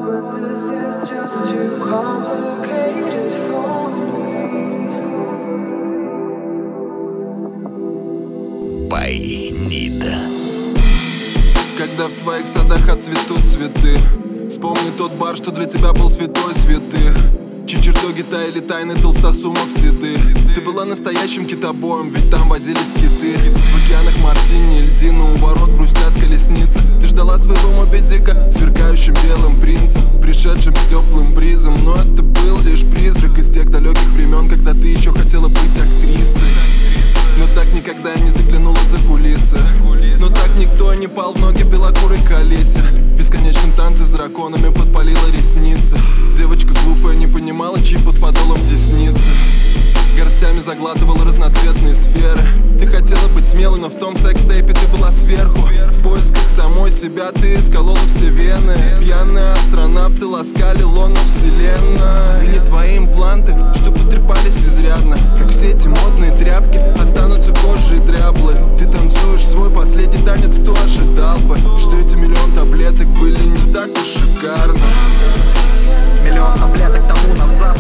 Когда в твоих садах отцветут цветы, вспомни тот бар, что для тебя был святой святых. Чичертоги таяли тайны толстосумов седых. Ты была настоящим китобоем, ведь там водились киты. В океанах мартини, льдины, у ворот грустят колесницы. Ты ждала своего Моби Дика, сверкающим белым принцем, пришедшим с теплым бризом. Но это был лишь призрак из тех далеких времен, когда ты еще хотела быть актрисой. Но так никогда и не заглянула за кулисы. Но так никто и не пал в ноги белокурой Калисе. В бесконечном танце с драконами подпалила ресницы. Девочка глупая не понимала, чьи под подолом десницы. Горстями заглатывала разноцветные сферы. Ты хотела быть смелой, но в том секс-тейпе ты была сверху. В поисках самой себя ты исколола все вены. Пьяные астронавты ласкали лоно вселенной. И не твои импланты, что потрепались изрядно, как все эти модные тряпки, останутся кожей дряблы. Ты танцуешь свой последний танец, кто ожидал бы, что эти миллион таблеток были не так уж шикарны. Миллион таблеток тому назад.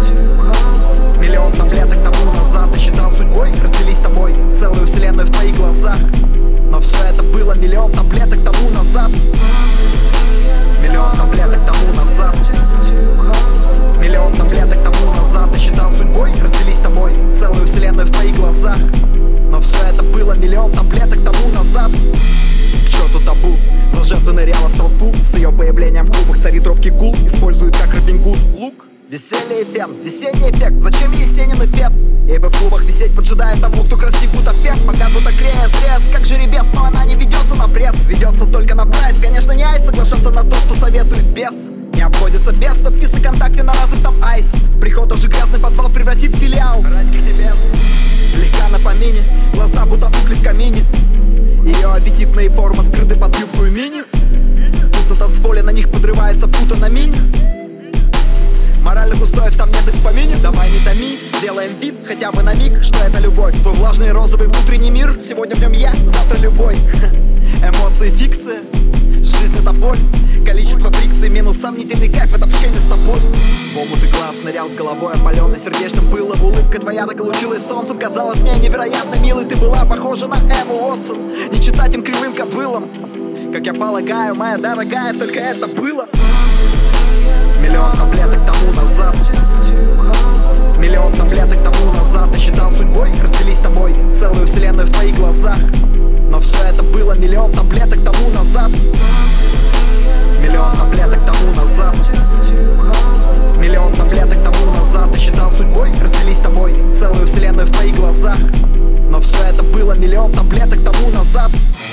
Миллион таблеток тому назад. Ты считал судьбой разделить с тобой целую вселенную в твоих глазах. Но все это было миллион таблеток тому назад. Миллион таблеток тому назад. Миллион таблеток тому назад. Ты считал судьбой разделить с тобой целую вселенную в твоих глазах. Но все это было миллион таблеток тому назад. К черту табу, за жертву ныряла в толпу. С ее появлением в клубах царит робкий гул. Используют как Робин Гуд лук. Веселье и фен, весенний эффект. Зачем есенин эффект? Ибо в клубах висеть поджидает того, кто красив, будто фект. Пока будто крес, как жеребец. Но она не ведется на пресс, ведется только на прайс. Конечно, не айс, соглашаться на то, что советует бес. Не обходится без подписы ВКонтакте на разных там айс. Приход уже грязный подвал превратит в филиал райских небес. Легка на помине, глаза будто угли в камине. Ее аппетитные формы скрыты под юбку и мини. Тут на танцполе на них подрывается пута на мини. Моральных устоев там нет и в помине. Давай не томи, сделаем вид хотя бы на миг, что это любовь. Твой влажный розовый внутренний мир. Сегодня в нем я, завтра любой. Эмоции фикция, жизнь это боль. Количество фрикций минус сомнительный кайф от общения с тобой. В омуты глаз нырял с головой опаленный сердечным пылом. Улыбка твоя так и лучилась солнцем. Казалось мне невероятно милой. Ты была похожа на Эмму Уотсон. Не читать им кривым кобылам. Как я полагаю, моя дорогая, только это было. Миллион таблеток тому назад. Миллион таблеток тому назад. Ты считал судьбой разделить с тобой целую вселенную в твоих глазах. Но все это было миллион таблеток тому назад. Миллион таблеток тому назад. Миллион таблеток тому назад. Ты считал судьбой разделить с тобой целую вселенную в твоих глазах. Но все это было миллион таблеток тому назад.